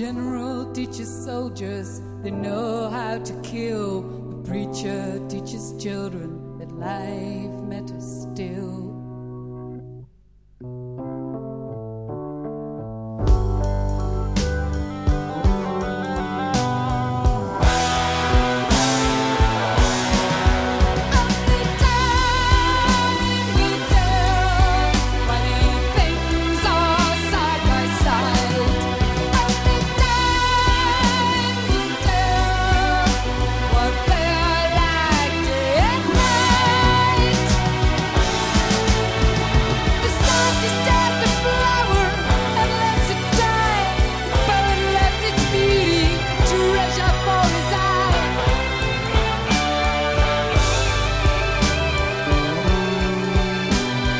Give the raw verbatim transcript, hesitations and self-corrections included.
general teaches soldiers they know how to kill. The preacher teaches children that life matters still.